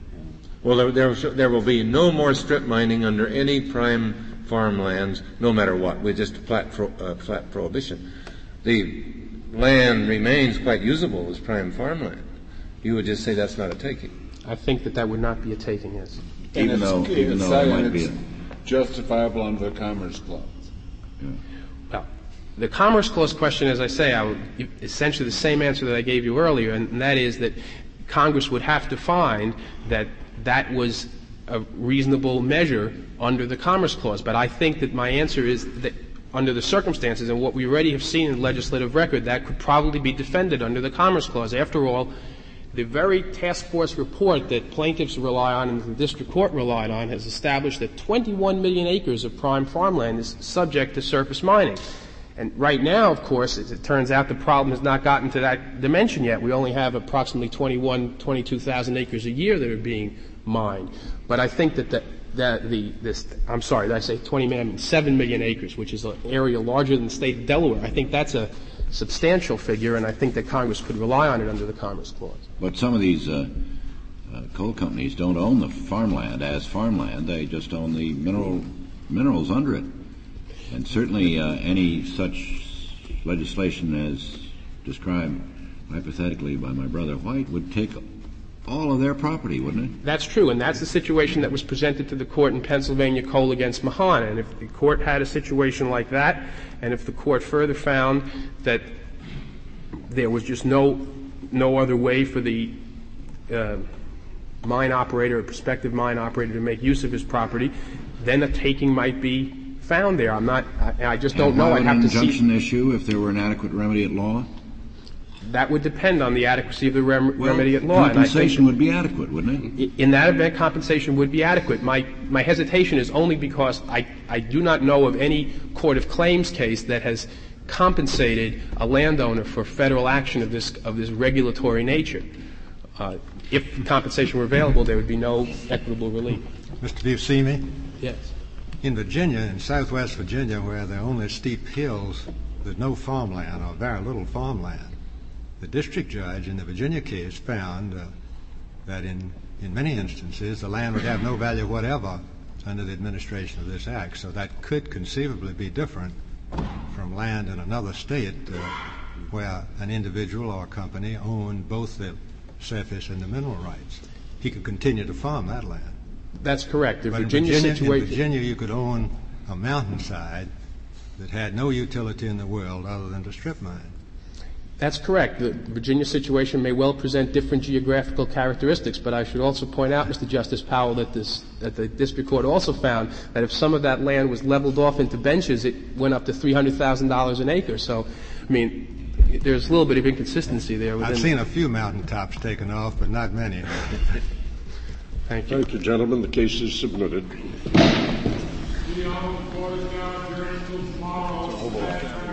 Well, there, there, there will be no more strip mining under any prime farmlands, no matter what. We're just a flat, pro, uh, flat prohibition. The land remains quite usable as prime farmland. You would just say that's not a taking. I think that that would not be a taking, yes. Even though, even though it might be a, justifiable under the Commerce Clause. Yeah. Well, the Commerce Clause question, as I say, I would give essentially the same answer that I gave you earlier, and, and that is that Congress would have to find that that was a reasonable measure under the Commerce Clause. But I think that my answer is that under the circumstances and what we already have seen in the legislative record, that could probably be defended under the Commerce Clause. After all, the very task force report that plaintiffs rely on and the district court relied on has established that twenty-one million acres of prime farmland is subject to surface mining. And right now, of course, as it turns out, the problem has not gotten to that dimension yet. We only have approximately twenty-one, twenty-two thousand acres a year that are being mined. But I think that the That the this I'm sorry, did I say twenty million? Seven million acres, which is an area larger than the state of Delaware. I think that's a substantial figure, and I think that Congress could rely on it under the Commerce Clause. But some of these uh, uh, coal companies don't own the farmland as farmland; they just own the mineral minerals under it. And certainly, uh, any such legislation as described hypothetically by my brother White would take all of their property, wouldn't it? That's true, and that's the situation that was presented to the court in Pennsylvania Cole against Mahana. And if the court had a situation like that, and if the court further found that there was just no no other way for the uh, mine operator or prospective mine operator to make use of his property, then a taking might be found there. I'm not. I, I just don't and know. Why I'd would have an to see. injunction issue if there were an adequate remedy at law? That would depend on the adequacy of the rem- well, remedy at law. Compensation and I think would be adequate, wouldn't it? In that event, compensation would be adequate. My my hesitation is only because I, I do not know of any court of claims case that has compensated a landowner for federal action of this of this regulatory nature. Uh, if compensation were available, there would be no equitable relief. Mister Buscemi? Yes. In Virginia, in southwest Virginia, where there are only steep hills, there's no farmland or very little farmland. The district judge in the Virginia case found uh, that in, in many instances the land would have no value whatever under the administration of this act. So that could conceivably be different from land in another state uh, where an individual or a company owned both the surface and the mineral rights. He could continue to farm that land. That's correct. The But Virginia, in Virginia, situation. in Virginia, you could own a mountainside that had no utility in the world other than to strip mine. That's correct. The Virginia situation may well present different geographical characteristics, but I should also point out, Mister Justice Powell, that this that the district court also found that if some of that land was leveled off into benches, it went up to three hundred thousand dollars an acre. So, I mean, there's a little bit of inconsistency there. I've seen a few mountaintops taken off, but not many. Thank you. Thank you, gentlemen. The case is submitted. The honorable court is now adjourned until tomorrow.